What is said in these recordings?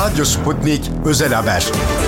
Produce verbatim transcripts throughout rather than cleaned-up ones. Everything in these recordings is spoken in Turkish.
Radyo Sputnik Özel Haber.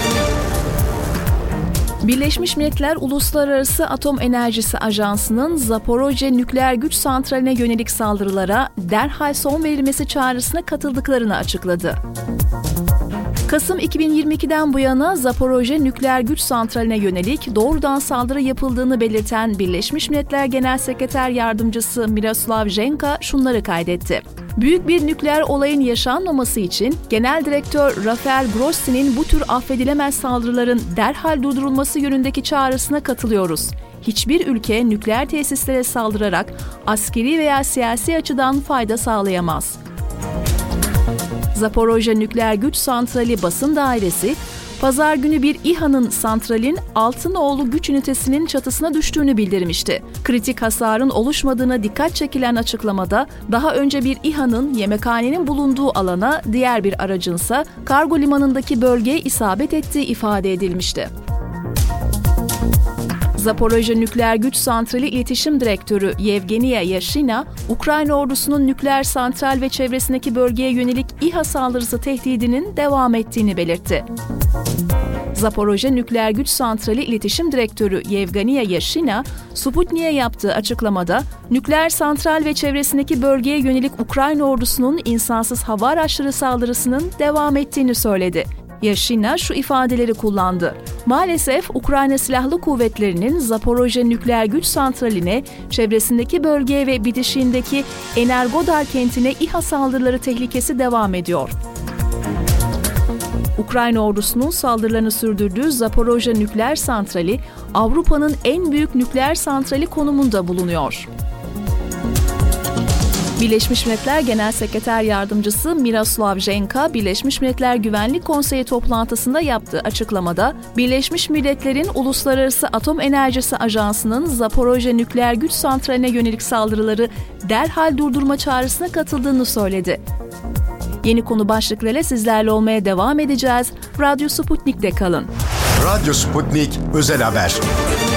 Birleşmiş Milletler Uluslararası Atom Enerjisi Ajansı'nın Zaporojye nükleer güç santraline yönelik saldırılara derhal son verilmesi çağrısına katıldıklarını açıkladı. Kasım iki bin yirmi ikiden bu yana Zaporojye nükleer güç santraline yönelik doğrudan saldırı yapıldığını belirten Birleşmiş Milletler Genel Sekreter Yardımcısı Miroslav Jenka şunları kaydetti. Büyük bir nükleer olayın yaşanmaması için Genel Direktör Rafael Grossi'nin bu tür affedilemez saldırıların derhal durdurulması yönündeki çağrısına katılıyoruz. Hiçbir ülke nükleer tesislere saldırarak askeri veya siyasi açıdan fayda sağlayamaz. Zaporojye Nükleer Güç Santrali Basın Dairesi, Pazar günü bir İHA'nın santralin Altınoğlu güç ünitesinin çatısına düştüğünü bildirmişti. Kritik hasarın oluşmadığına dikkat çekilen açıklamada, daha önce bir İHA'nın yemekhanenin bulunduğu alana, diğer bir aracınsa kargo limanındaki bölgeye isabet ettiği ifade edilmişti. Zaporojye Nükleer Güç Santrali İletişim Direktörü Yevgeniya Yashina, Ukrayna ordusunun nükleer santral ve çevresindeki bölgeye yönelik İHA saldırısı tehdidinin devam ettiğini belirtti. Zaporojye Nükleer Güç Santrali İletişim Direktörü Yevgeniya Yashina, Sputnik'e yaptığı açıklamada, nükleer santral ve çevresindeki bölgeye yönelik Ukrayna ordusunun insansız hava araçları saldırısının devam ettiğini söyledi. Yashina şu ifadeleri kullandı. Maalesef Ukrayna Silahlı Kuvvetleri'nin Zaporojye Nükleer Güç Santrali'ne, çevresindeki bölgeye ve bitişiğindeki Energodar kentine İHA saldırıları tehlikesi devam ediyor. Ukrayna ordusunun saldırılarını sürdürdüğü Zaporojye Nükleer Santrali, Avrupa'nın en büyük nükleer santrali konumunda bulunuyor. Birleşmiş Milletler Genel Sekreter Yardımcısı Miroslav Jenka, Birleşmiş Milletler Güvenlik Konseyi toplantısında yaptığı açıklamada, Birleşmiş Milletler'in Uluslararası Atom Enerjisi Ajansı'nın Zaporojye nükleer güç santraline yönelik saldırıları derhal durdurma çağrısına katıldığını söyledi. Yeni konu başlıklarıyla sizlerle olmaya devam edeceğiz. Radyo Sputnik'te kalın. Radyo Sputnik Özel Haber.